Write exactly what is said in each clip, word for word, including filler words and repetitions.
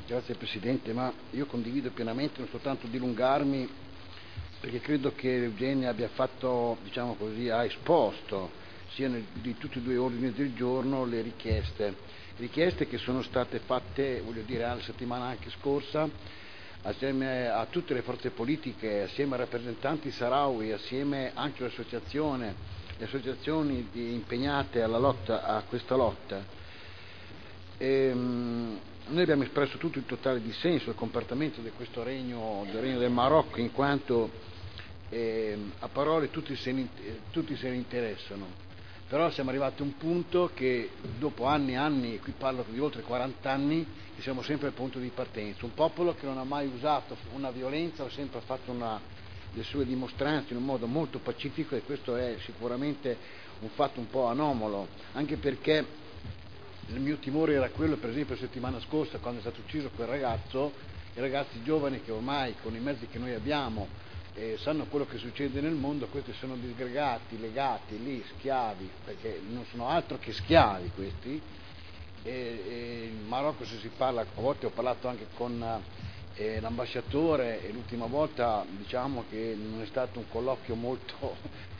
Grazie Presidente, ma io condivido pienamente, non soltanto dilungarmi, perché credo che Eugenia abbia fatto, diciamo così, ha esposto, sia nel, di tutti e due ordini del giorno, le richieste, richieste che sono state fatte, voglio dire, la settimana anche scorsa, assieme a tutte le forze politiche, assieme ai rappresentanti saharawi, assieme anche all'associazione, le associazioni di, impegnate alla lotta, a questa lotta. E, noi abbiamo espresso tutto il totale dissenso al comportamento di questo regno, del regno del Marocco, in quanto eh, a parole tutti se, ne, tutti se ne interessano, però siamo arrivati a un punto che dopo anni e anni, e qui parlo di oltre quaranta anni, che siamo sempre al punto di partenza. Un popolo che non ha mai usato una violenza, ha sempre fatto una, le sue dimostranze in un modo molto pacifico, e questo è sicuramente un fatto un po' anomalo, anche perché il mio timore era quello, per esempio, la settimana scorsa, quando è stato ucciso quel ragazzo, i ragazzi giovani che ormai con i mezzi che noi abbiamo eh, sanno quello che succede nel mondo, questi sono disgregati, legati lì, schiavi, perché non sono altro che schiavi questi. E, e in Marocco, se si parla, a volte ho parlato anche con eh, l'ambasciatore, e l'ultima volta diciamo che non è stato un colloquio molto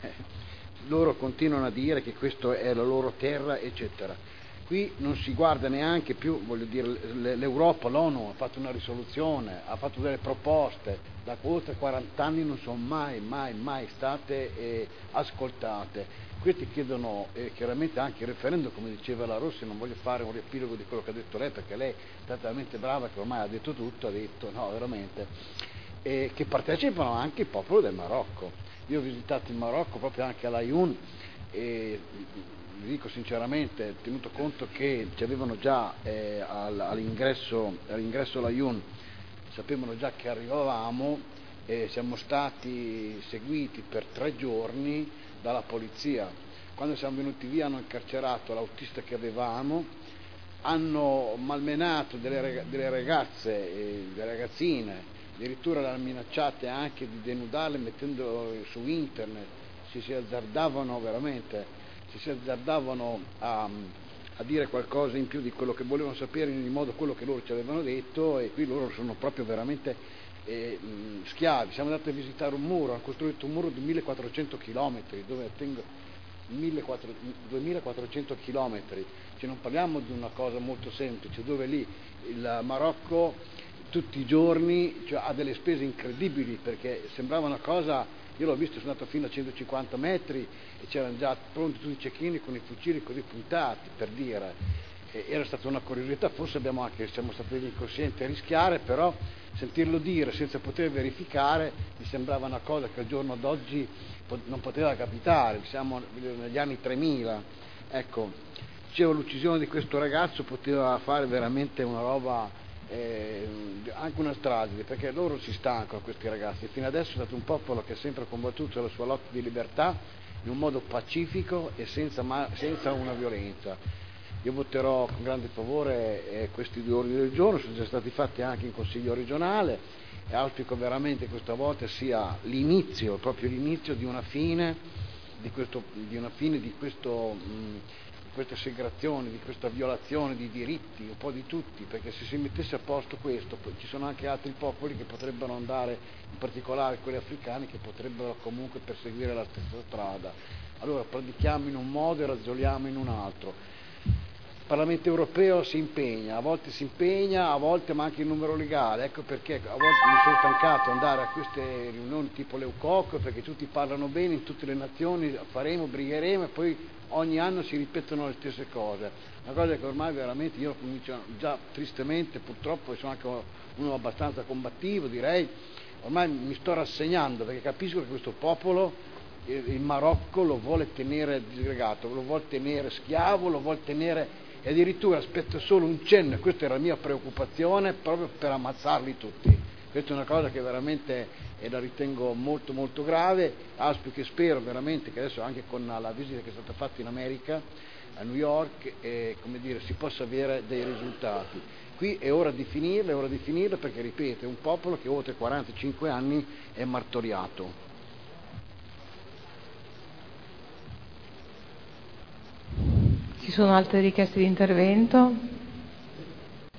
loro continuano a dire che questa è la loro terra, eccetera. Qui non si guarda neanche più, voglio dire, l'Europa, l'ONU ha fatto una risoluzione, ha fatto delle proposte, da oltre quaranta anni non sono mai, mai, mai state eh, ascoltate. Questi chiedono eh, chiaramente anche il referendum, come diceva la Rossi. Non voglio fare un riepilogo di quello che ha detto lei, perché lei è talmente brava che ormai ha detto tutto, ha detto, no, veramente, eh, che partecipano anche il popolo del Marocco. Io ho visitato il Marocco proprio anche all'Aïun, e vi dico sinceramente, tenuto conto che ci avevano già eh, all'ingresso, all'ingresso all'Aïun, sapevano già che arrivavamo, e siamo stati seguiti per tre giorni dalla polizia. Quando siamo venuti via hanno incarcerato l'autista che avevamo, hanno malmenato delle, delle ragazze, eh, delle ragazzine, addirittura le hanno minacciate anche di denudarle mettendolo su internet, si si azzardavano veramente, si si azzardavano a, a dire qualcosa in più di quello che volevano sapere, in modo quello che loro ci avevano detto, e qui loro sono proprio veramente eh, mh, schiavi. Siamo andati a visitare un muro, hanno costruito un muro di millequattrocento chilometri, dove attengo duemilaquattrocento chilometri, cioè non parliamo di una cosa molto semplice, dove lì il Marocco tutti i giorni, cioè, ha delle spese incredibili, perché sembrava una cosa, io l'ho visto, sono andato fino a centocinquanta metri e c'erano già pronti tutti i cecchini con i fucili così puntati, per dire. E era stata una curiosità, forse abbiamo anche, siamo stati incoscienti a rischiare, però sentirlo dire senza poter verificare mi sembrava una cosa che al giorno d'oggi non poteva capitare. Siamo negli anni tremila, ecco. Dicevo, l'uccisione di questo ragazzo poteva fare veramente una roba, eh, anche una strage, perché loro si stancano, questi ragazzi. Fino adesso è stato un popolo che ha sempre combattuto la sua lotta di libertà in un modo pacifico e senza, ma, senza una violenza. Io voterò con grande favore eh, questi due ordini del giorno, sono già stati fatti anche in Consiglio regionale, e auspico veramente che questa volta sia l'inizio, proprio l'inizio di una fine di questo, di una fine di questo mh, di questa segregazione, di questa violazione di diritti, un po' di tutti, perché se si mettesse a posto questo, poi ci sono anche altri popoli che potrebbero andare, in particolare quelli africani, che potrebbero comunque perseguire la stessa strada. Allora predichiamo in un modo e ragioniamo in un altro. Il Parlamento europeo si impegna, a volte si impegna, a volte manca il numero legale, ecco perché a volte mi sono stancato di andare a queste riunioni tipo l'Eucoc, perché tutti parlano bene in tutte le nazioni, faremo, brigheremo, e poi ogni anno si ripetono le stesse cose. Una cosa che ormai veramente io comincio già tristemente, purtroppo sono anche uno abbastanza combattivo, direi, ormai mi sto rassegnando, perché capisco che questo popolo, il Marocco, lo vuole tenere disgregato, lo vuole tenere schiavo, lo vuole tenere, e addirittura aspetta solo un cenno, e questa era la mia preoccupazione, proprio per ammazzarli tutti. Questa è una cosa che veramente eh, la ritengo molto molto grave. Auspico e spero veramente che adesso, anche con la visita che è stata fatta in America, a New York, eh, come dire, si possa avere dei risultati. Qui è ora di finirla, è ora di finirla, perché ripeto, è un popolo che oltre quarantacinque anni è martoriato. Ci sono altre richieste di intervento?